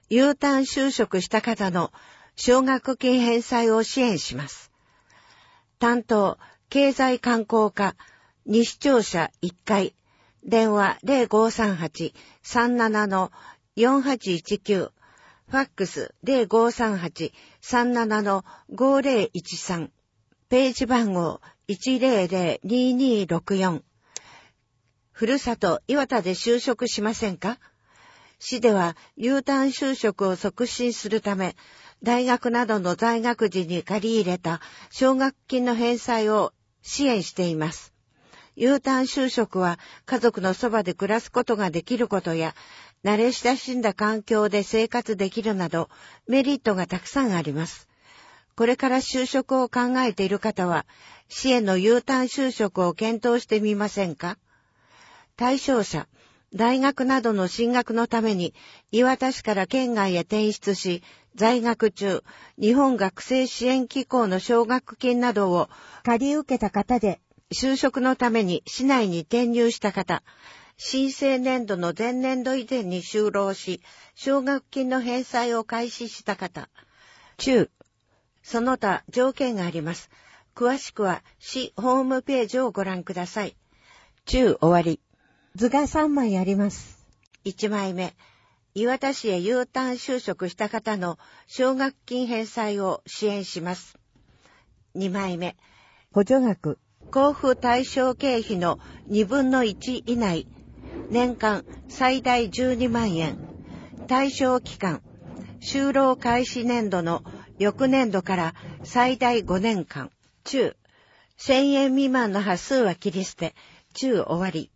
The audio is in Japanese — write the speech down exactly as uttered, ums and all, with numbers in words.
U ターン就職した方の奨学金返済を支援します。担当、経済観光課、西庁舎いっかい、電話 ゼロごさんはち さんなな よんはちいちきゅう、ファックス ゼロごさんはち さんなな ごゼロいちさん、ページ番号 いちゼロゼロ ににろくよん。ふるさと岩田で就職しませんか？市では U ターン就職を促進するため、大学などの在学時に借り入れた奨学金の返済を支援しています。U ターン就職は家族のそばで暮らすことができることや、慣れ親しんだ環境で生活できるなど、メリットがたくさんあります。これから就職を考えている方は、市への U ターン就職を検討してみませんか？対象者、大学などの進学のために岩田市から県外へ転出し、在学中、日本学生支援機構の奨学金などを借り受けた方で、就職のために市内に転入した方、申請年度の前年度以前に就労し、奨学金の返済を開始した方、中、その他条件があります。詳しくは市ホームページをご覧ください。中終わり。図がさんまいあります。いちまいめ、岩田市へ U ターン就職した方の奨学金返済を支援します。にまいめ、補助額、交付対象経費のにぶんのいち以内、年間最大じゅうにまんえん、対象期間、就労開始年度の翌年度から最大ごねんかん、中、せんえん未満の端数は切り捨て、中終わり。